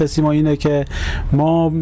ما اینه که ما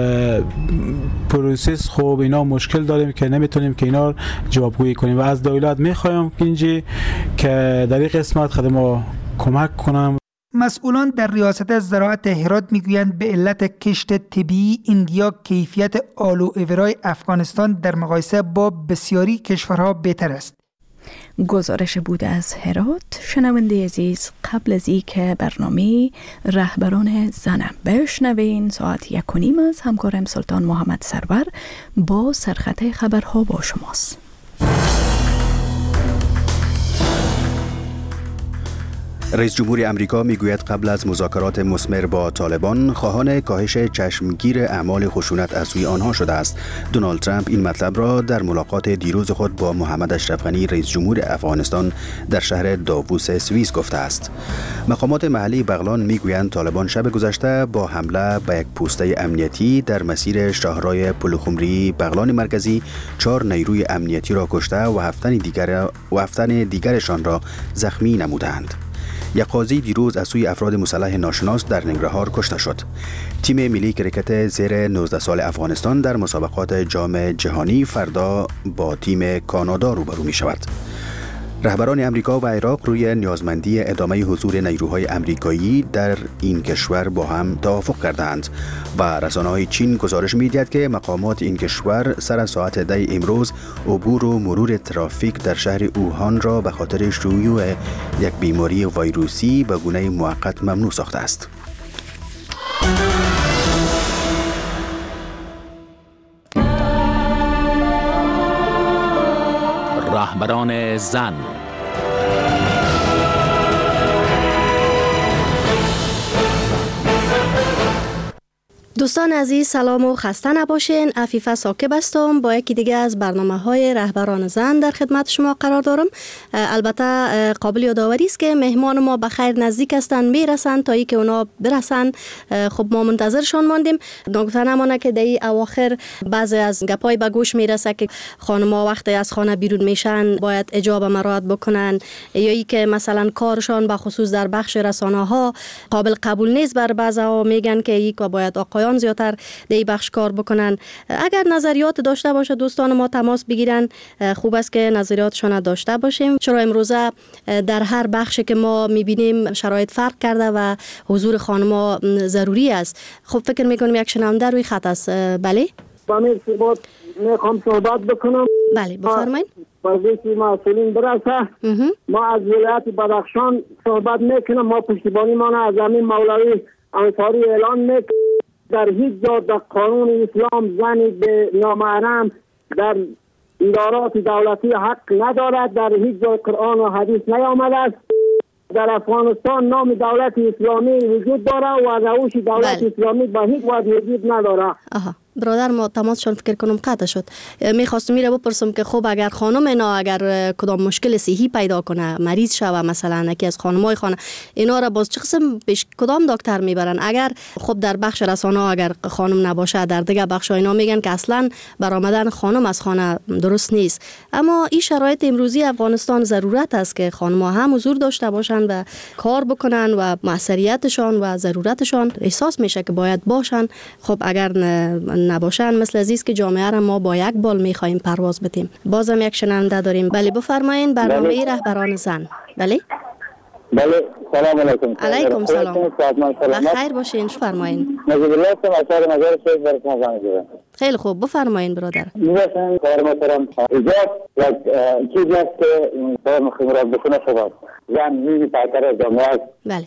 پروسس خوب اینا مشکل داریم که نمیتونیم که اینا جوابگویی کنیم و از دولت میخوایم اینجی که در این قسمت خدمات کمک کنم. مسئولان در ریاست زراعت هرات میگویند به علت کشت طبیعی ایندیا کیفیت آلو ایورای افغانستان در مقایسه با بسیاری کشورها بهتر است. گزارش بود از هرات. شنونده عزیز، قبل از این که برنامه رهبران زن بشنوین، ساعت 1:30 از همکارم سلطان محمد سرور با سرخط خبرها با شماست. رئیس جمهور امریکا میگوید قبل از مذاکرات مثمر با طالبان خواهان کاهش چشمگیر اعمال خشونت از سوی آنها شده است. دونالد ترامپ این مطلب را در ملاقات دیروز خود با محمد اشرف غنی رئیس جمهور افغانستان در شهر داووس سوئیس گفته است. مقامات محلی بغلان میگویند طالبان شب گذشته با حمله به یک پوسته امنیتی در مسیر شاهرای پلخمری بغلان مرکزی 4 نیروی امنیتی را کشته و 7 دیگرشان را زخمی نمودند. یک قاضی دیروز از سوی افراد مسلح ناشناس در ننگرهار کشته شد. تیم ملی کرکت زیر 19 سال افغانستان در مسابقات جام جهانی فردا با تیم کانادا روبرو می شود. رهبران امریکا و عراق روی نیازمندی ادامه حضور نیروهای امریکایی در این کشور با هم توافق کردند و رسانه‌های چین گزارش می‌دهد که مقامات این کشور سر از ساعت 10 امروز عبور و مرور ترافیک در شهر اوهان را به خاطر شیوع یک بیماری ویروسی به گونه موقت ممنوع ساخته است. رهبران زن. دوستان عزیز، سلام و خسته نباشین. عفیفه ساکب هستم. با یکی دیگه از برنامه‌های رهبران زن در خدمت شما قرار دارم. البته قابل یادآوری است که مهمان ما به خیر نزدیک هستند، میرسند. تا اینکه اونا برسند خب ما منتظرشان ماندیم. نگفته نمانه که در این اواخر بعضی از گپای به گوش میرسه که خانم‌ها وقتی از خانه بیرون میشن باید حجاب مراعات بکنن، یا ای که مثلا کارشان به خصوص در بخش رسانه‌ها قابل قبول نیست. بر بعضا میگن که یک باید آقایان زیادتر دی بخش کار بکنن. اگر نظریات داشته باشه دوستان ما تماس بگیرن، خوب است که نظریاتشان داشته باشیم، چرا امروزه در هر بخشی که ما میبینیم شرایط فرق کرده و حضور خانم‌ها ضروری است. خب فکر میکنم یک شنونده روی خط است. بله میخوام صحبت بکنم. بله بفرمایید. وظیفه مسئولین برسه. ما از ولایت بدخشان صحبت میکنم. ما پشتیبانی ما از همین مولوی انصاری اعلان میکنم در هیچ جا در قانون اسلام زنی به نامحرم در ادارات دولتی حق ندارد. در هیچ جا قرآن و حدیث نیامده است. در افغانستان نام دولت اسلامی وجود داره و روش دولت اسلامی به هیچ وجه وجود نداره. برادر ما تماسشان فکر کنم قطع شد. میخواستم میره بپرسم که خب اگر خانم اینا اگر کدام مشکل صحی پیدا کنه، مریض شوه، مثلا یکی از خانمای خانه، اینا را باز چه قسم پیش کدام دکتر میبرن؟ اگر خب در بخش رسانه اگر خانم نباشه، در دیگه بخش اینا میگن که اصلا برآمدن خانم از خانه درست نیست. اما این شرایط امروزی افغانستان ضرورت است که خانم‌ها هم حضور داشته باشن و کار بکنن و موثریتشان و ضرورتشان احساس میشه که باید باشن. خب اگر نباشن مثل عزیز که جامعه را ما با یک بال میخوایم پرواز بدیم. بازم یک شنونده داریم. بله بفرمایین. برنامه رهبران زن. بله سلام علیکم. علیکم سلام. بخیر باشین. فرمایین. خیلی خوب بفرمایین برادر. می‌خوام کار محترم ایجاد یک چیزی است که کار خبرات بکنه شود. زن می‌بینی پایتر از جامعه. بله.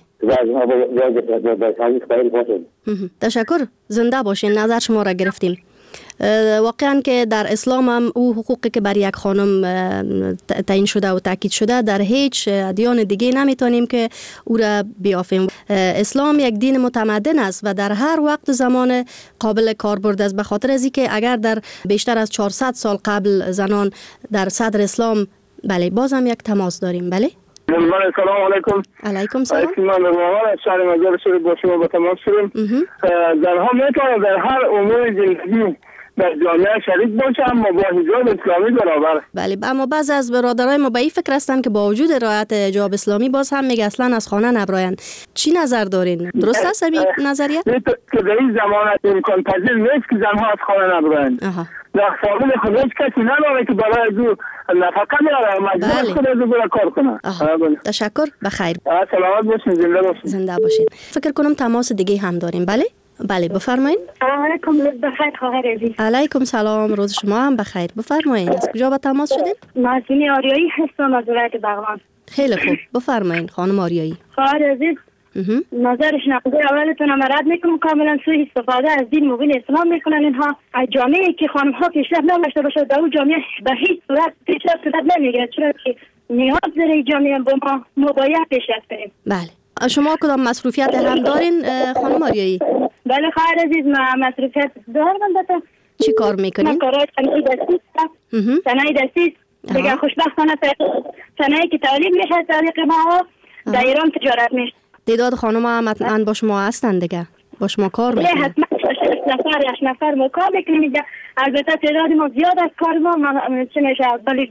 تشکر. زنده باشین. نظر شما را گرفتیم. واقعا که در اسلام هم او حقوقی که بر یک خانم تعیین شده و تاکید شده در هیچ ادیان دیگه نمیتونیم که او را بیافیم. اسلام یک دین متمدن است و در هر وقت زمان قابل کاربرد است، به خاطر از اینکه اگر در بیشتر از 400 سال قبل زنان در صدر اسلام. بله بازم یک تماس داریم. بله سلام علیکم. علیکم سلام. من نورمال از شهر مجار شده با شما با تماس شدیم. زنها میتونن در هر امور زندگی در جامعه شریک باشن و با حجاب اسلامی برابر. بله، اما بعض از برادرای ما به این فکر هستن که با وجود رعایت حجاب اسلامی باز هم میگه اصلا از خانه نبراین. چی نظر دارین؟ درست است این نظریه؟ که در این زمان امکان پذیر نیست که زنها از خانه نبراین. در فامیل خود هیچ کسی نداره که برای از او نفقه میاره، مجبور خود از او برای کار کنه. تشکر، بخیر. سلامت باشین، زنده باشین. زنده باشین. فکر کنم تماس دیگه هم داریم. بله؟ بله بفرمایید. سلام علیکم، روز بخیر خواهر عزیز. علیکم سلام، روز شما هم بخیر. بفرمایید. از کجا به تماس شدید؟ ماسینی آریایی هستم از ولایت بغلان. خیلی خوب، بفرمایید خانم آریایی. خواهر عزیز، نظر شنونده اولتون هم رد میکنم، کاملا سوء استفاده از دین مبین اسلام میکنن اینها. از جامعه که خانم ها پیشرفت نداشته باشه در اون جامعه به هیچ صورت پیشرفت صورت نمیگیره، چرا که نیاز داره جامعه با ما باید پیشرفت کنیم. بله. شما کدام مصروفیت هم دارین خانم آریایی؟ بله خواهر عزیز، ما مصروفیت دارم. البته چی کار میکنین؟ کارهای صنایع دستی است. صنایع دستی دیگه خوشبختانه صنایعی که تولید میشه از طریق ما در ایران تجارت میشه. دیداد خانم هم حتما با شما هستن دیگه، با شما کار میکنن. حتما 6 نفر ما کار میکنیم. البته تعداد ما زیاد از کار ما چه میشه ولی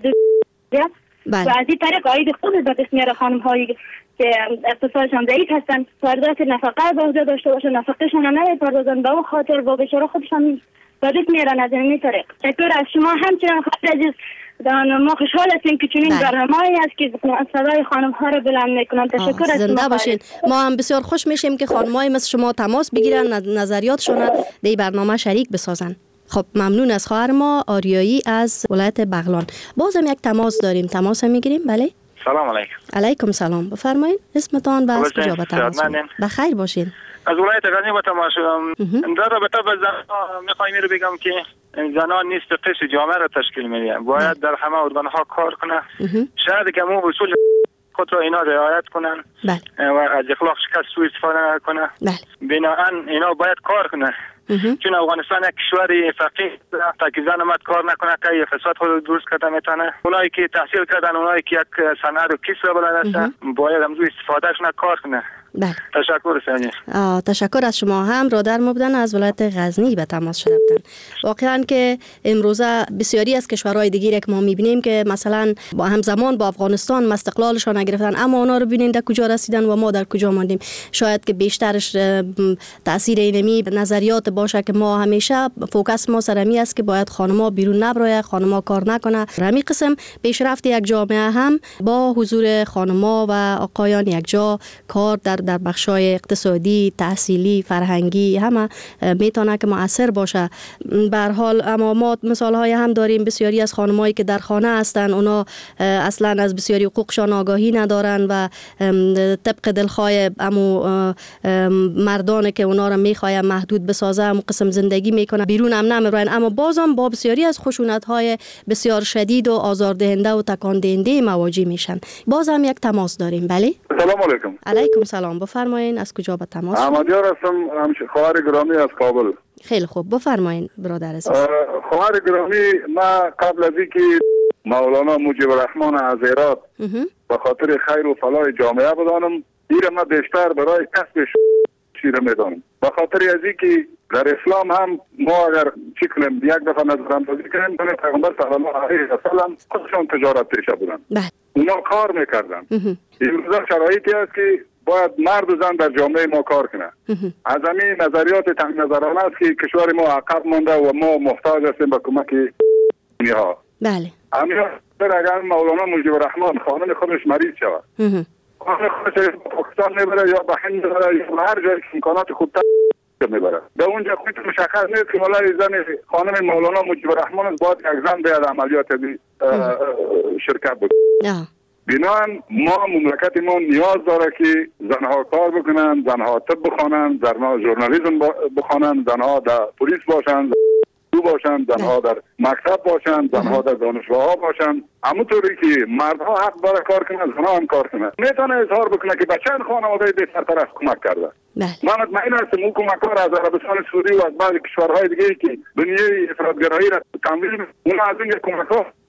و از این طریق عاید خود به دست میاره خانم هایی که اقتصادشان ضعیف هستن، واردات نفقه باید داشته باشن، نفقهشان هم نمیپردازن، به اون خاطر با بیچاره خودشان به دست میارن از این طریق. تشکر از شما همچنان خواهر عزیز. ما خوشحال هستیم که چنین برنامه‌ای است که صدای خانم ها رو بلند میکنن. تشکر از شما. زنده باشین. ما هم بسیار خوش میشیم که خانم‌های مثل شما تماس بگیرن، نظریاتشون رو در برنامه شریک بسازن. خب ممنون از خواهر ما آریایی از ولایت بغلان. بازم یک تماس داریم، تماس میگیریم. بله. سلام علیکم. علیکم سلام. بفرمایید اسمتان و از کجا به تماس شدید؟ بخیر باشین. از ولایت غزنی به تماس شدم. در رابطه با زنان میخوایم رو بگم که زنان نیست قشر جامعه را تشکیل میدن، باید در همه ارگان ها کار کنه. شاید که مو اصول خود را اینا رعایت کنن و از اخلاق شکست سوء استفاده نکنه. بنابراین اینا باید کار کنه. چون افغانستان یک کشور فقیر تا که زن اومد کار نکنه که فساد خود درست کرده میتونه. اونایی که تحصیل کردن، اونایی که یک صنعت و کسب بلد هستن، باید هم روی استفادهش کار کنه. بله. تشکر سنجی. تشکر از شما. هم برادر ما بودن از ولایت غزنی به تماس شده بودن. واقعا که امروزه بسیاری از کشورهای دیگه که ما میبینیم که مثلا با همزمان با افغانستان استقلالشان نگرفتن، اما اونا رو ببینید کجا رسیدن و ما در کجا ماندیم. شاید که بیشترش تاثیر اینمی نظریات باشه که ما همیشه فوکس ما سرمی است که باید خانم‌ها بیرون نبراید، خانم‌ها کار نکنه. رمی قسم پیشرفت یک جامعه هم با حضور خانم‌ها و آقایان یک جا کار در بخشای اقتصادی، تحصیلی، فرهنگی همه میتونه که مؤثر باشه. به هر حال اما ما مثال‌های هم داریم، بسیاری از خانمایی که در خانه هستن اونا اصلا از بسیاری حقوقشان آگاهی ندارن و طبق دلخواه امو مردانه که اونا رو میخواه محدود بسازه امو قسم زندگی میکنه، بیرون هم نمیرن، اما بازم با بسیاری از خشونت‌های بسیار شدید و آزاردهنده و تکان دهنده مواجه میشن. بازم یک تماس داریم. بله. سلام علیکم. علیکم سلام. بفرمایید از کجا به تماس شدید؟ احمدیار هستم، خواهر گرامی از کابل. خیلی خوب، بفرمایید برادر عزیز. خواهر گرامی، ما قبل از اینکه مولانا مجیب الرحمن از هرات به خاطر خیر و فلاح جامعه بدانم، ایره ما بیشتر برای کسب شیره میدانم. به خاطر از اینکه در اسلام هم ما اگر چی کنیم یک دفعه نظراندازی کنیم، پیغمبر صلی الله علیه و سلم خودشون تجارت پیشه بودن. اونا کار میکردن. امروز شرایطی است که باید مرد و زن در جامعه ما کار کنه. از همین نظریات تنگ نظرانه است که کشور ما عقب مانده و ما محتاج هستیم به کمک اینها. بله. همین اگر مولانا مجیب الرحمن خانم خودش مریض شود، خانم خودش پاکستان میبره یا به هند میبره یا هر جایی که امکانات خوبتر میبره، به اونجا خودت مشخص نیست که والله زن خانم مولانا مجیب الرحمن باید یک زن بیاد عملیات شرکت بکنه. بنابراین ما مملکت ما نیاز داره که زنها کار بکنن، زنها طب بخوانن، زنها ژورنالیسم بخوانن، زنها در پلیس باشن، باشن، زنها در مکتب باشن، زنها در دانشگاه باشن. همونطوری که مردها حق داره کار کنن، زنها هم کار کنن. میتونه اظهار بکنه که به چند خانواده بی‌سرپرست کمک کرده. من مطمئن هستم اون کمک‌ها از عربستان سعودی و از بعضی کشورهای دیگه که دنیای افراط‌گرایی را تمویل اون از این کمک‌ها. خب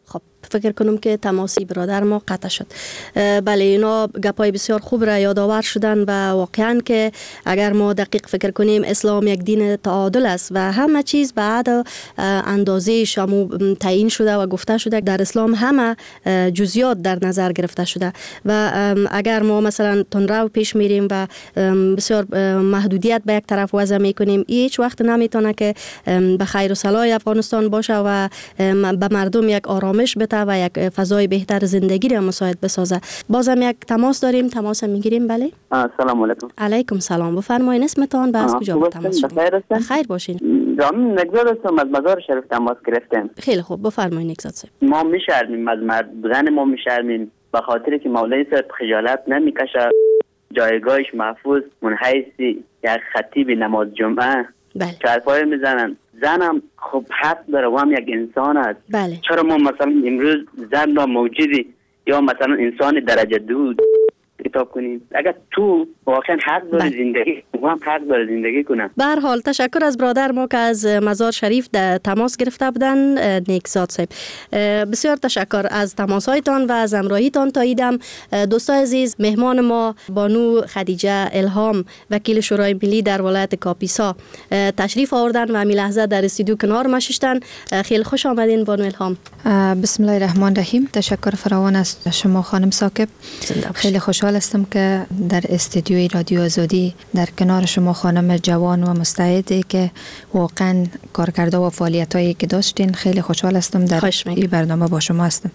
فکر کنم که تماسی برادر ما قطع شد. بله اینا گپای بسیار خوب را یادآور شدن و واقعا که اگر ما دقیق فکر کنیم اسلام یک دین تعادل است و همه چیز بعد اندازه شامو تعیین شده و گفته شده. در اسلام همه جزئیات در نظر گرفته شده و اگر ما مثلا تندرو پیش میریم و بسیار محدودیت به یک طرف وضع میکنیم، هیچ وقت نمیتونه که به خیر و صلاح افغانستان باشه و به مردم یک آرامش بده و یک فضای بهتر زندگی را مساعد بسازه. بازم یک تماس داریم، تماس میگیریم. بله سلام علیکم. علیکم سلام. بفرمایید اسمتان و از کجا تماس شما؟ بخیر باشین. جان نگذار هستم از مزار شریف تماس گرفتم. خیلی خوب بفرمایید نگذار صاحب. ما میشرمیم از مرد بودن ما میشرمیم به خاطر که مولوی صاحب خجالت نمیکشه، جایگاهش محفوظ منحیثی یک خطیب نماز جمعه چرپای میزنن. زنم خب حق داره و هم یک انسان است. بله. چرا ما مثلا امروز زن را موجودی یا مثلا انسان درجه دو کتاب کنیم؟ اگر تو واقعا حق داره زندگی و هم حق داره زندگی کنه. به هر حال تشکر از برادر ما که از مزار شریف در تماس گرفته بودن. نیکزاد صاحب بسیار تشکر از تماسایتان و از همراهیتان. تا ایدم دوستان عزیز، مهمان ما بانو خدیجه الهام وکیل شورای ملی در ولایت کاپیسا تشریف آوردن و همین لحظه در استودیو کنار ما ششتن. خیلی خوش آمدین بانو الهام. بسم الله الرحمن الرحیم. تشکر فراوان از شما خانم ثاقب. خیلی خوشحال هستم که در استودیوی رادیو آزادی در کنار شما خانم جوان و مستعدی که واقعا کارکرده و فعالیتایی که داشتین. خیلی خوشحال هستم در این برنامه با شما هستم.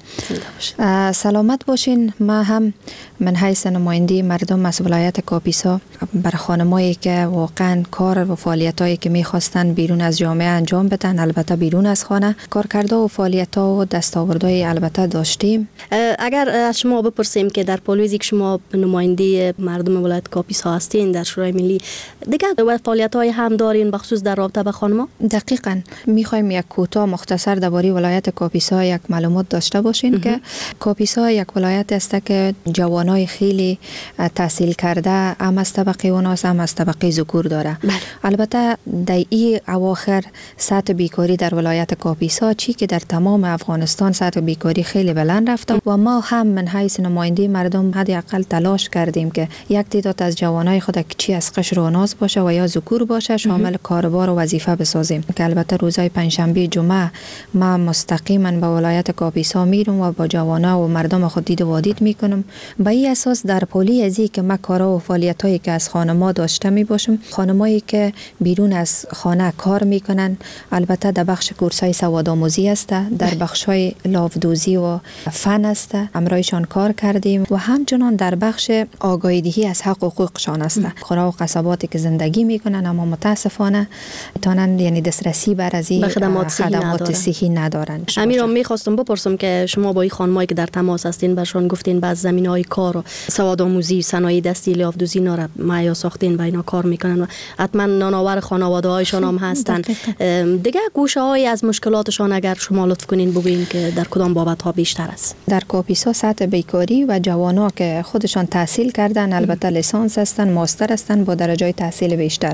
سلامت باشین. ما هم من حیث نماینده مردم از ولایت کاپیسا بر خانمایی که واقعا کار و فعالیتایی که میخواستن بیرون از جامعه انجام بدن، البته بیرون از خانه، کارکرده و فعالیت‌ها و دستاوردهای البته داشتیم. اگر از شما بپرسیم که در پالویزی که شما نماینده مردم ولایت کاپیسا هستین در شورای ملی، دیگه فعالیت‌های هم دارین بخصوص در رابطه با خانم‌ها؟ دقیقاً می‌خوایم یک کوتاه مختصر درباره ولایت کاپیسا یک معلومات داشته باشین که کاپیسا یک ولایت است که جوانای خیلی تحصیل کرده هم از طبقه اوناس هم از طبقه ذکور داره. البته در این اواخر سطح بیکاری در ولایت کاپیسا چی که در تمام افغانستان سطح بیکاری خیلی بلند رفته و ما هم من حیث نماینده مردم حداقل تلاش کردیم که یک تعداد از جوانای خود که چی از قشر و ناز باشه و یا ذکور باشه شامل کاربار و وظیفه بسازیم که البته روزهای پنجشنبه جمعه ما مستقیما به ولایت کاپیسا میرم و با جوانا و مردم خود دید و دید میکنم. به این اساس در پولی ازی که ما کارا و فعالیتایی که از خانما داشته می باشم، خانمایی که بیرون از خانه کار میکنن، البته در بخش کورسای سوادآموزی است، در بخشای لافدوزی و فن است، امرایشان کار کردیم و همچنان در بخش آگاهی دهی از حق و حقوقشان است. قرا و قصباتی که زندگی میکنن اما متاسفانه میتونن یعنی دسترسی بر از این خدمات صحی ندارن. امیر میخواستم بپرسم که شما با این خانمایی که در تماس هستین برشان گفتین بعض زمینه‌های کار و سوادآموزی، صنایع دستی، لافدوزی اینا را معیا ساختین و اینا کار میکنن و حتما نانآور خانواده‌هایشان هم هستن. دیگه گوشه‌های از مشکلاتشان اگر شما لطف کنین بگوین که در کدام بابت‌ها بیشتر است؟ در کاپیسا سطح بیکاری و جوانا که خودشان تحصیل کردن، البته لیسانس هستن، ماستر هستن با درجه تحصیل بیشتر،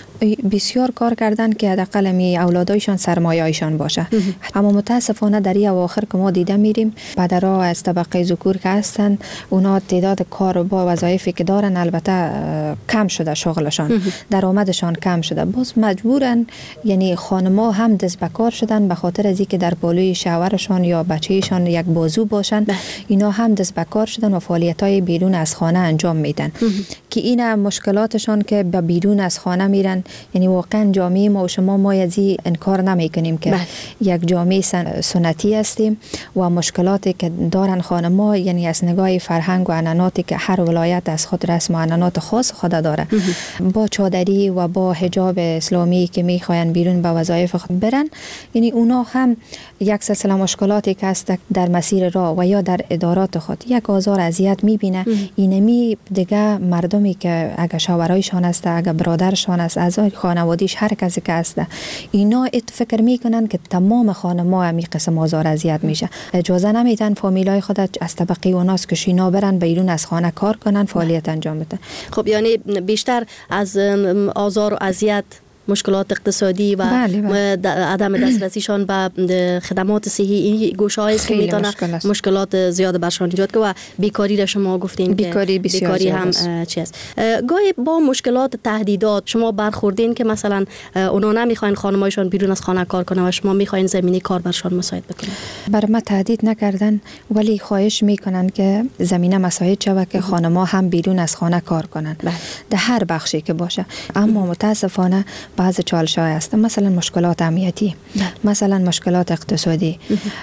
بسیار کار کردن که حداقل می اولادایشان سرمایه‌ایشان باشه. اما متاسفانه در این اواخر که ما دیده میریم پدرها از طبقه ذکور که هستن اونا تعداد کار با وظایفی که دارن البته کم شده، شغلشان درآمدشان کم شده، باز مجبورن یعنی خانم‌ها هم دست به کار شدن به خاطر از اینکه در پالوی شوهرشان یا بچه‌شان یک بازو باشن. اینا هم دست به کار شدن و فعالیت‌های بیرون از خانه انجام میدن که این مشکلاتشان که به بیرون از خانه میرن. یعنی واقعا جامعه ما و شما ما یزی انکار نمیکنیم که یک جامعه سنتی هستیم و مشکلاتی که دارن خانم‌ها یعنی از نگاه فرهنگ و عنعناتی که هر ولایت از خود رسم و عنعنات خاص خود داره، با چادری و با حجاب اسلامی که میخواین بیرون به وظایف خود برن، یعنی اونا هم یک سلسله مشکلاتی که هست در مسیر راه و یا در ادارات خود یک آزار اذیت میبینه. اینمی دیگه مردمی که اگه شوهرایشان است، اگه برادرشان است، اعضای خانوادیش هر کسی که هست، اینا فکر میکنن که تمام خانم‌ها همین قسم آزار اذیت میشه. اجازه نمیدن فامیلای خود از طبقه اوناس که شینا برن بیرون از خانه کار کنن، فعالیت انجام بدن. خب یعنی بیشتر از آزار و اذیت مشکلات اقتصادی و عدم دسترسیشان به خدمات صحی، این گوشه‌ای است که میتونه مشکلات زیاد برشان ایجاد کنه. و بیکاری را شما گفتین که بیکاری هم چیست. گاهی با مشکلات تهدیدات شما برخوردین که مثلا اونا نمیخواین خانمایشان بیرون از خانه کار کنه و شما میخواین زمینه کار برشان مساعد بکنید؟ بر ما تهدید نکردن، ولی خواهش میکنن که زمینه مساعد شود که خانم‌ها هم بیرون از خانه کار کنن در هر بخشی که باشه. اما متاسفانه بعض چالش‌ها هست، مثلا مشکلات امنیتی، مثلا مشکلات اقتصادی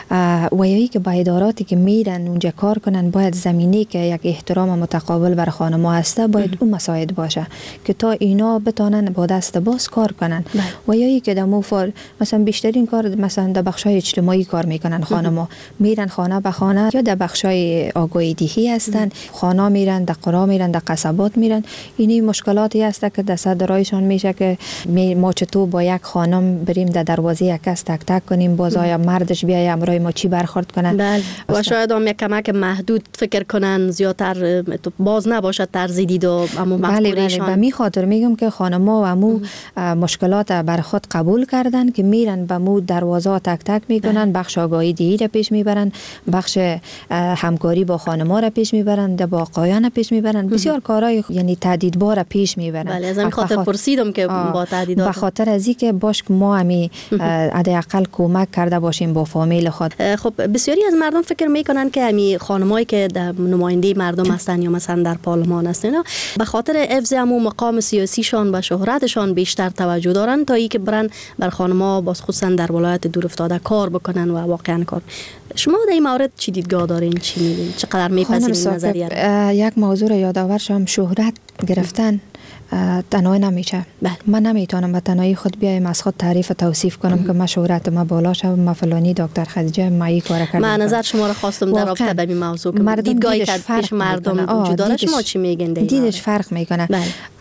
و یکی که با اداراتی که میرن اونجا کار کنن باید زمینه که یک احترام متقابل بر خانم‌ها هست باید اون مساعد باشه که تا اینا بتونن با دست باز کار کنن. و یکی که دمو مثلا بیشترین کار مثلا در بخش‌های اجتماعی کار میکنن خانم‌ها، میرن خانه به خانه یا در بخش‌های آگاهی دهی هستن، خانه میرن، در قرا میرن، در قصبات میرن. اینی مشکلاتی هست که در صدرایشان میشه که ما چطور با یک خانم بریم در دروازه یک کس تک تک کنیم، بازای مردش بیای امرای ما چی برخورد کنن. بله. و شاید هم یک کمک محدود فکر کنن، زیادتر باز نباشه طرز دید و امو مفکوریشان. به می خاطر میگم که خانم‌ها و امو مشکلات بر خود قبول کردن که میرن به مو دروازه تک تک میکنن، بخش آگاهی دهی را پیش میبرن، بخش همکاری با خانم‌ها را پیش میبرن، با آقایان پیش میبرن، بسیار کارهای یعنی تهدیدبار پیش میبرن. بله، از این خاطر پرسیدم که با تهدیدات به خاطر از اینکه باش ما همی حداقل کمک کرده باشیم با فامیل خود. خب بسیاری از مردم فکر میکنن که همی خانمایی که در نماینده مردم هستن یا مثلا در پارلمان هستن به خاطر حفظ همون مقام سیاسیشان و شهرتشان بیشتر توجه دارن تا اینکه برن بر خانم‌ها باز خصوصا در ولایت دور افتاده کار بکنن و واقعا کار. شما در این مورد چی دیدگاه دارین؟ چی می‌بینید؟ چقدر میپذیرین نظریه؟ یک موضوع یادآور شم، شهرت گرفتن تنهایی نمیشه. من نمیتونم به تنهایی خود بیایم از خود تعریف و توصیف کنم که من شهرت ما بالا شد، ما فلانی دکتر خدیجه ما این کار کردم. من نظر شما را خواستم در رابطه با این موضوع که دیدگاهی که پیش مردم وجود داره، شما چی میگین؟ دیدش فرق میکنه.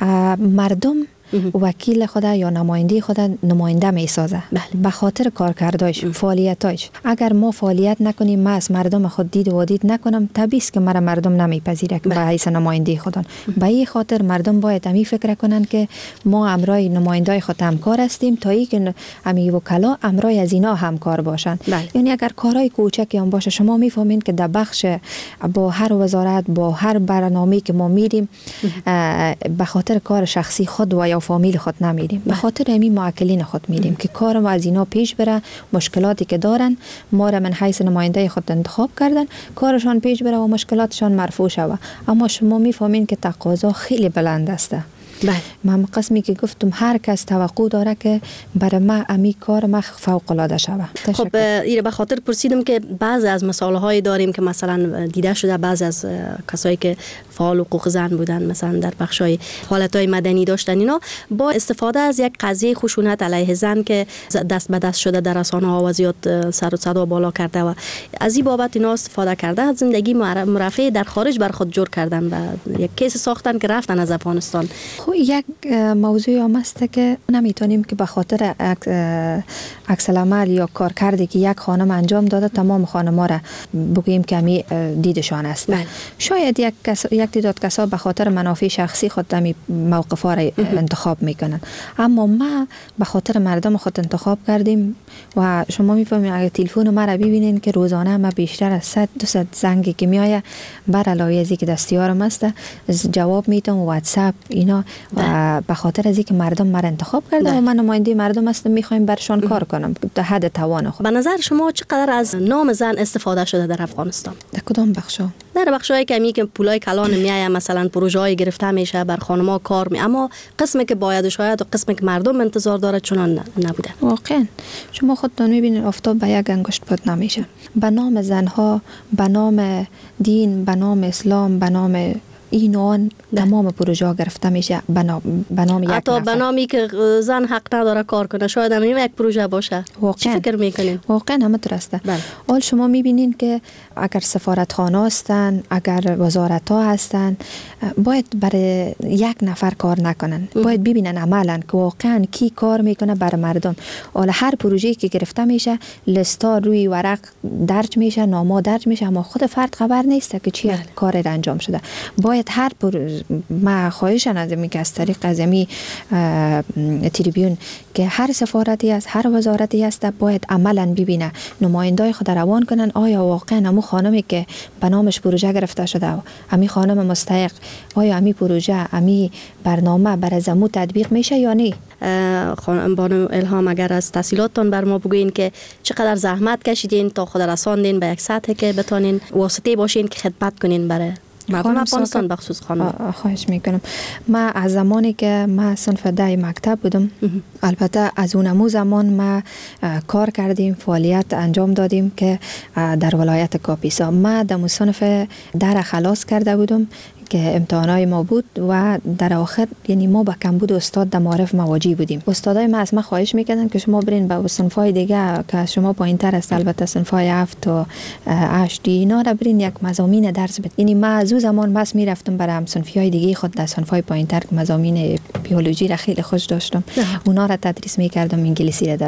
مردم وکیل خود یا نماینده خود نماینده میسازه به خاطر کارکردش، فعالیتاش. اگر ما فعالیت نکنیم، ما از مردم خود دید و دید نکنم، طبیعی است که مرا مردم نمیپذیره که به حیث نماینده خودن. به این خاطر مردم باید همی فکر کنن که ما امرای نماینده خود همکار هستیم تا ای که همی وکلا امرای از اینا همکار باشن. یعنی اگر کارهای کوچکی هم باشه، شما میفهمین که در بخش با هر وزارت، با هر برنامه‌ای که ما میریم به خاطر کار شخصی خود و فامیل خود نمیریم، به خاطر همین معکلین خود میریم که کار ما از اینا پیش بره. مشکلاتی که دارن ما را من حیث نماینده خود انتخاب کردن، کارشان پیش بره و مشکلاتشان مرفوع شود. اما شما میفهمین که تقاضا خیلی بلند است. من قسمی که گفتم هر کس توقع داره که برای ما امی کار ما فوق العاده شود. خب ایره به خاطر پرسیدم که بعضی از مسائل داریم که مثلا دیده شده بعضی از کسایی که فعال حقوق زن بودن، مثلا در بخشای حالتهای مدنی داشتن، اینا با استفاده از یک قضیه خشونت علیه زن که دست به دست شده در رسانه‌ها و زیاد سر و صدا بالا کرده و از این بابت اینا استفاده کرده از زندگی مرفه در خارج بر خود جور کردن و یک کیس ساختن که رفتن از افغانستان. یک موضوع هم است که نمیتونیم که به خاطر عکس العمل یا کارکردی که یک خانم انجام داده تمام خانم‌ها را بگوییم که می دیدشان است. شاید یک تعداد کسا به خاطر منافع شخصی خود می موقف‌ها را انتخاب میکنن، اما ما به خاطر مردم خود انتخاب کردیم. و شما میفهمید اگه تلفن ما را ببینین که روزانه ما بیشتر از 100-200 زنگی که میآید بر علاوه از اینکه دستیارم است جواب میدم، واتساپ اینا، و به خاطر از اینکه مردم مرا انتخاب کرده و من نماینده مردم هستم، میخوایم برشان کار کنم در حد توان خود. به نظر شما چقدر از نام زن استفاده شده در افغانستان؟ در کدام بخشا؟ در بخشایی که پولای کلان میآید، مثلا پروژه‌ای گرفته میشه بر خانم‌ها کار اما قسمی که باید شاید و قسمی که مردم انتظار داره چنان نبوده. واقعا شما خودتون میبینید آفتاب به یک انگشت پات نمیشه. به نام زنها، به نام دین، به نام اسلام، به نام اینان تمام پروژه گرفته میشه به نام یک حتی به نامی که زن حق نداره کار کنه، شاید هم یک پروژه باشه. چی فکر میکنین؟ واقعا همه درسته. حال شما میبینین که اگر سفارتخانه هستن، اگر وزارت ها هستن، باید برای یک نفر کار نکنن، باید ببینن عملا که واقعا کی کار میکنه برای مردم. حالا هر پروژه‌ای که گرفته میشه لیستا روی ورق درج میشه، نامه درج میشه، اما خود فرد خبر نیست که چی کار انجام شده. باید باید هر ما خواهشان از که از طریق از امی تریبیون که هر سفارتی است، هر وزارتی است باید عملا ببینه، نمایندای خود روان کنن آیا واقعا همون خانمی که به نامش پروژه گرفته شده و امی خانم مستحق آیا امی پروژه امی برنامه بر زمو تطبیق میشه یا نه. خانم بانو الهام اگر از تحصیلاتتان بر ما بگوین که چقدر زحمت کشیدین تا خود رساندین به یک سطحی که بتونین واسطه باشین که خدمت کنین برای مردم افغانستان بخصوص خانم. خواهش میکنم. ما از زمانی که ما صنف 10 مکتب بودم، البته از اونمو زمان ما کار کردیم، فعالیت انجام دادیم که در ولایت کاپیسا ما در صنف 10 خلاص کرده بودم که امتحانای ما بود و در آخر یعنی ما با کمبود استاد در معارف مواجه بودیم. استادای ما از ما خواهش میکردن که شما برین به صنفای دیگه که شما پایین‌تر است، البته صنفای 7 تا 8 اینا را برین یک مضامین درس بدین. یعنی ما از اون زمان بس میرفتم برای همصنفیای دیگه خود در صنفای پایین‌تر که مضامین بیولوژی را خیلی خوش داشتم، اونا را تدریس میکردم، انگلیسی را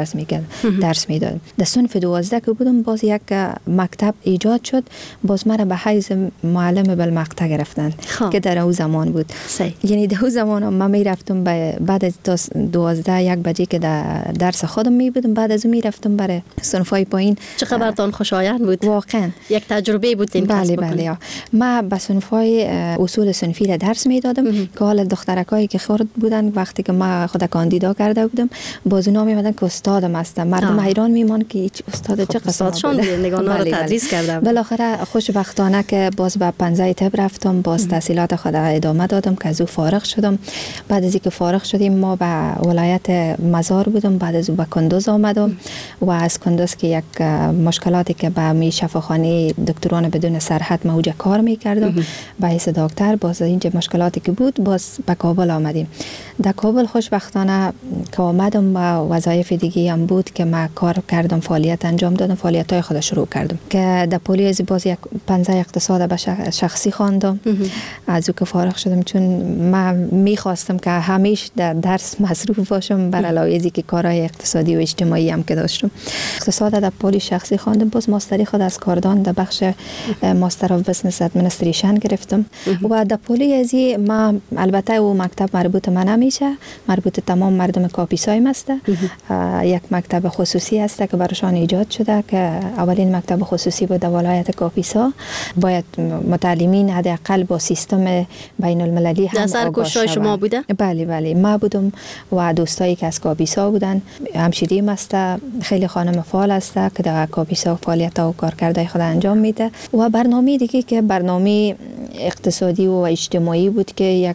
درس میدادم. در صنف 12 که بودم باز یک مکتب ایجاد شد، باز مرا به حیث معلم بالمقطع گرفتن که در اون زمان بود. یعنی در اون زمان ما میرفتم بعد از 12 یک بجه که در درس خودم می بودم، بعد از اون میرفتم برای صنفای پایین. چه خبرتان خوشایند بود؟ واقعا یک تجربه بود این کسب بکنید. بله. ما به صنفای اصول صنفی را درس میدادم که حالا دخترکایی که خرد بودن وقتی که ما خود کاندیدا کرده بودم باز اونا میمدن که استادم هستم، مردم حیران میمان که هیچ استاد چه استادشون نگانا رو تدریس کردم. بالاخره خوشبختانه که باز به 15 طب رفتم، باز تحصیلات خود ادامه دادم که از او فارغ شدم. بعد از اینکه فارغ شدیم ما به ولایت مزار بودم، بعد از او به کندوز آمدم و از کندوز که یک مشکلاتی که به می شفاخانه دکتران بدون سرحد ما اوجا کار میکردم به حیث دکتر، باز اینجا مشکلاتی که بود باز به کابل آمدیم. در کابل خوشبختانه که آمدم با وظایف دیگه هم بود که ما کار کردم، فعالیت انجام دادم، فعالیت‌های خود شروع کردم که در پلیس باز یک 15 اقتصاد به شخصی خواندم. از او که فارغ شدم چون من میخواستم که همیشه در درس مصروف باشم بر علاوه از اینکه کارهای اقتصادی و اجتماعی هم که داشتم. اقتصاد در پلی شخصی خواندم، باز ماستری خود از کاردان در بخش ماستر آف بزنس ادمنستریشن گرفتم و در پلی ازی ما البته او مکتب مربوط من نمیشه، مربوط تمام مردم کاپیسای است. یک مکتب خصوصی است که براشان ایجاد شده که اولین مکتب خصوصی بود در ولایت کاپیسا. باید متعلمین حداقل با سیستم بین المللی هم آگاه شما بوده؟ بله ما بودم و دوستایی که از کاپیسا بودن. همشیریم است، خیلی خانم فعال است که در کاپیسا فعالیت و کارکردهای خود انجام میده و برنامه دیگه که برنامه اقتصادی و اجتماعی بود که یک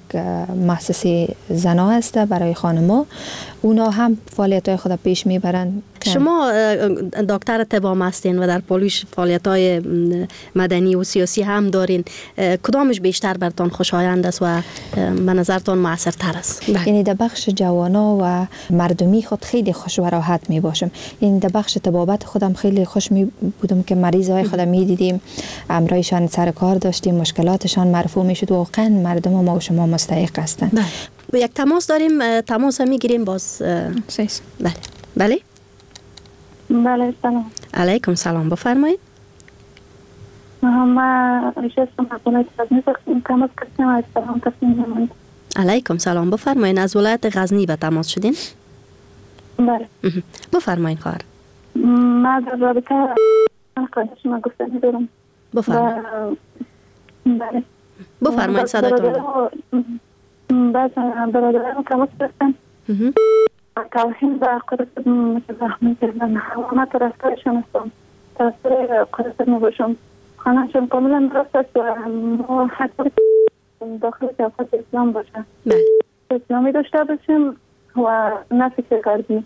مؤسسه زنا است برای خانم‌ها، اونا هم فعالیت‌های خود پیش میبرن. شما دکتر طب هستین و در پولیش فعالیت‌های مدنی و سیاسی هم دارین، کدامش بیشتر برتان خوشایند است و به نظرتان موثرتر است؟ یعنی در بخش جوانا و مردمی خود خیلی خوش و راحت می باشم. یعنی در بخش طبابت خودم خیلی خوش می بودم که مریضای خودم می دیدیم، امرایشان سر کار داشتیم، مشکلاتشان مرفوع می شد. واقعا مردم ما و شما مستحق هستند. یک تماس داریم، تماس هم میگیریم باز. بله سلام. علیکم سلام، بفرمایید. ما نشستم از غزنی تماس کردم، از سلام تصمیم نمید. علیکم سلام، بفرمایید. از ولایت غزنی به تماس شدین؟ بله. بفرمایید خواهر. ما در رابطه خواهش ما گفتنی دارم. بفرمایید. بله. بفرمایید صداتون. بعد برادران تماس کردن. توهین و قدرت متزحمی کردن. ما طرفدارشان هستم، طرفدار قدرت نباشم. خانه‌شان کاملا درست است و ما حتی داخل جبهه اسلام باشم، اسلامی داشته باشیم و نه فکر غربی.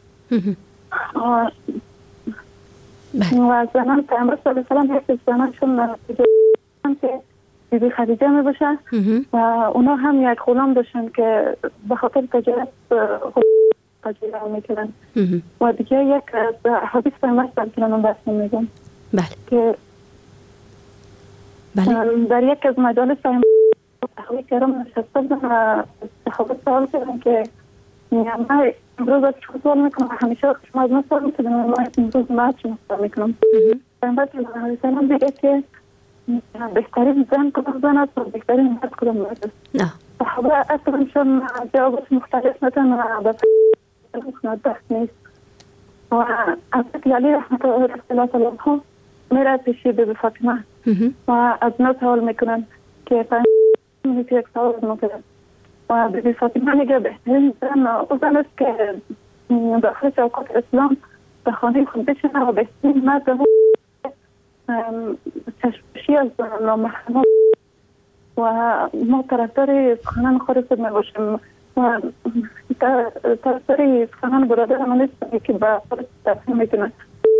و زنان پیامبر صلی الله علیه و آله یک زنانشون که بیبی خدیجه می باشه و اونا هم یک غلام داشتن که به خاطر تجارت تجارت میکنن و دیگه یک حدیث پیامبر صلی الله علیه و آله بحث میگم که در یک از مجالس صحابه کرام نشسته بودن و صحابه سوال کردن که من امروز از چه سوال میکنم، همیشه شما از من سوال میکنم، من امروز ما چه سوال میکنم. پیامبر صلی الله علیه و آله میگه که بهترین زن کدام زن است و بهترین مرد کدام مرد است. نه صحابه اصلاًشون جوابش مختلف ندن و به دست نیست. و حضرت علی رحمت الله علیه میره پیش بیبی فاطمه و از نو سوال میکنن که فرمودید یک سوال از ما کردن و بیبی فاطمه میگه بهترین زن او زن است که داخل اوقات اسلام به خانه خود بشنه و بهترین مرد چشمشی از نامحرمان و ما طرفدار سخنان خود میباشیم و طرفدار سخنان برادر من نیستم که به خود تفهیم میکنه.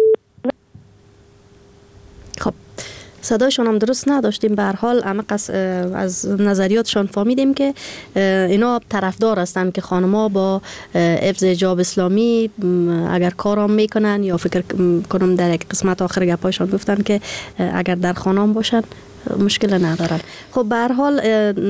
خب صدایشان هم درست نداشتیم. به هر حال از نظریاتشان فهمیدیم که اینا طرفدار هستند که خانم‌ها با حفظ حجاب اسلامی اگر کارام میکنن، یا فکر کنم در یک قسمت آخر گپایشان گفتن که اگر در خانه باشن مشکل ندارن. خب به هر حال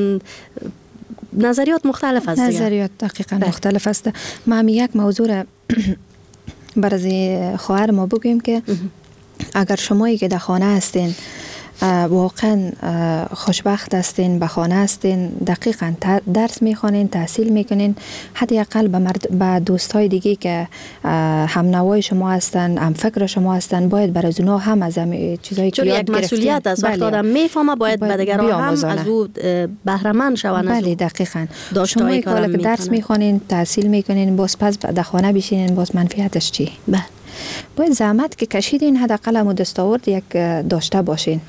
نظریات مختلف است. نظریات دقیقاً مختلف است. ما یک موضوع برای خواهر ما بگویم که اگر شمایی که در خانه هستین واقعا خوشبخت هستین، به خانه هستین، دقیقاً درس میخوانین، تحصیل میکنین، حداقل به دوستای دیگه که هم نوای شما هستن، هم فکر شما هستن، باید برای اونا هم از چیزایی که یاد گرفتین. یک مسئولیت است. وقتی آدم میفهمه باید به دیگران هم از او بهره مند شون. بله دقیقاً. شما که درس میخوانین، تحصیل میکنین، باز پس در خانه بشینین، باز منفعتش چی؟ بله. باید زحمت که کشیدین حداقل هم دستاورد یک داشته باشین.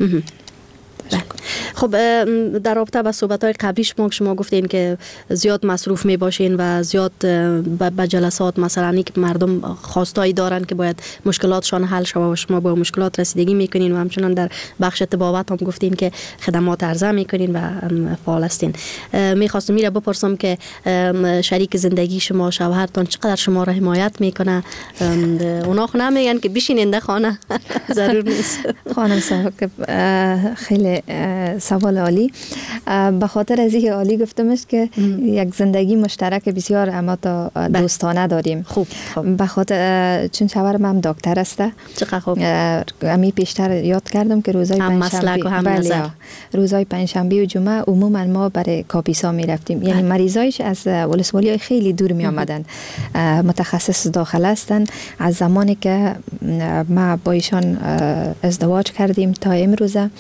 خب در رابطه با صحبت‌های قبلی شما گفتین که زیاد مصروف می باشین و زیاد به جلسات مثلا که مردم خواستایی دارن که باید مشکلاتشان حل شود و شما با مشکلات رسیدگی میکنین و همچنان در بخش تبابت هم گفتین که خدمات عرضه میکنین و فعال هستین. میخواستم میره بپرسم که شریک زندگی شما، شوهرتان چقدر شما را حمایت میکنه؟ اونا خو نمیگن که بشینین در خانه ضرور نیست. خانم صاحب خیلی سوال عالی. به خاطر از این عالی گفتمش که یک زندگی مشترک بسیار اما تا دوستانه داریم. خوب. به خاطر چون شوهرم هم دکتر است. چقدر خوب. امی پیشتر یاد کردم که روزای پنجشنبه، روزای پنجشنبه و جمعه عموما ما برای کاپیسا می رفتیم. یعنی مریضایش از ولسوالی خیلی دور می آمدن. متخصص داخل هستن. از زمانی که ما با ایشان ازدواج کردیم تا امروزه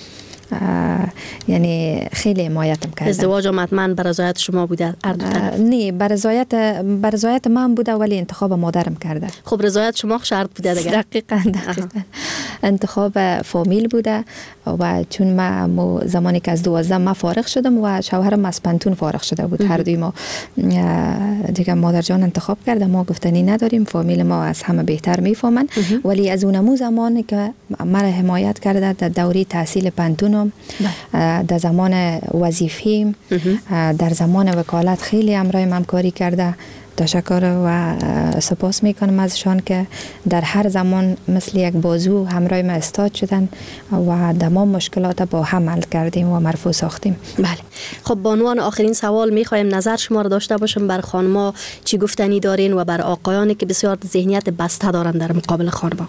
یعنی خیلی حمایتم کردن. ازدواج حتما بر رضایت شما بوده؟ نه، بر رضایت من بوده ولی انتخاب مادرم کرده. خب رضایت شما شرط بوده دیگه. دقیقاً. انتخاب فامیل بوده و چون ما زمانی که از 12 ما فارغ شدم و شوهرم از پنتون فارغ شده بود، هر دوی ما دیگه مادر جان انتخاب کرده. ما گفتنی نداریم، فامیل ما از همه بهتر میفهمن. ولی از اونمو زمانی که مرا حمایت کرده در دوره تحصیل پنتون، در زمان وظیفی، در زمان وکالت خیلی همراه همکاری کرده. تشکر و سپاس میکنم ازشان که در هر زمان مثل یک بازو همراه ما استاد شدن و تمام مشکلات با هم حل کردیم و مرفوع ساختیم. بله. خب به عنوان آخرین سوال میخوایم نظر شما را داشته باشم بر خانم‌ها چی گفتنی دارین و بر آقایانی که بسیار ذهنیت بسته دارن در مقابل خانم‌ها.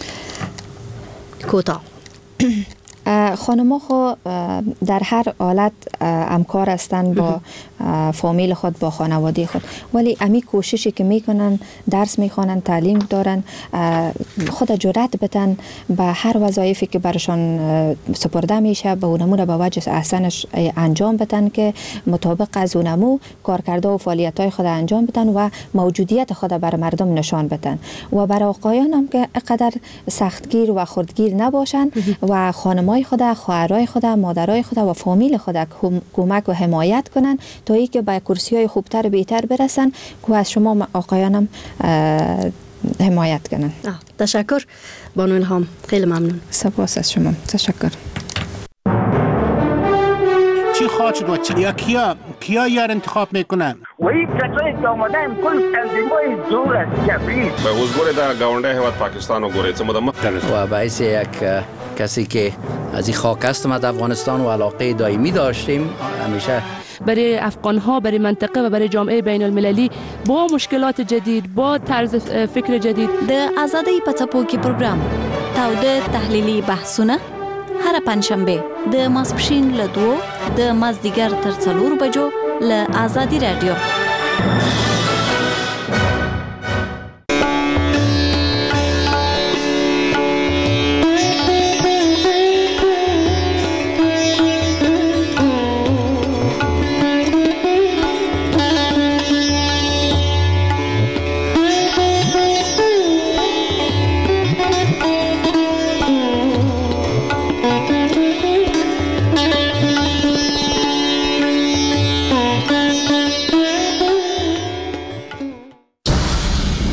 کوتاه. خانم‌ها خو در هر حالت همکار هستند با فامیل خود، با خانواده خود، ولی امی کوششی که میکنن، درس میخوانن، تعلیم دارن، خود جرأت بتن به هر وظایفی که برشان سپرده میشه به اونمو به وجه احسنش انجام بدن که مطابق از اونمو کارکرده و فعالیت‌های خود انجام بدن و موجودیت خود بر مردم نشان بدن و برای آقایان هم که قدر سختگیر و خردگیر نباشن و خانمای خود، خواهرای خود، مادرای خود و فامیل خود کمک و حمایت کنن تا ای که به کرسی‌های خوبتر و بهتر برسن که از شما آقایانم حمایت کنن. تشکر بانو الهام، خیلی ممنون. سپاس از شما. تشکر. چی خواهد شد و کیا یار انتخاب میکنن؟ و این کسایی که آمدن کل تنظیمای زور است جبری به حضور در گاونده هواد پاکستان و گوریت و باعث یک کسی که از این خاک هستم از افغانستان و علاقه دائمی داشتیم همیشه برای افغان‌ها، برای منطقه و برای جامعه بین المللی با مشکلات جدید، با طرز فکر جدید. د آزادۍ په څپو کې پروګرام تاوده تحلیلي بحثونه، هر پنځشنبه د ماسپښین له 2 د مازدیګر تر 4 بجو له آزادي رادیو.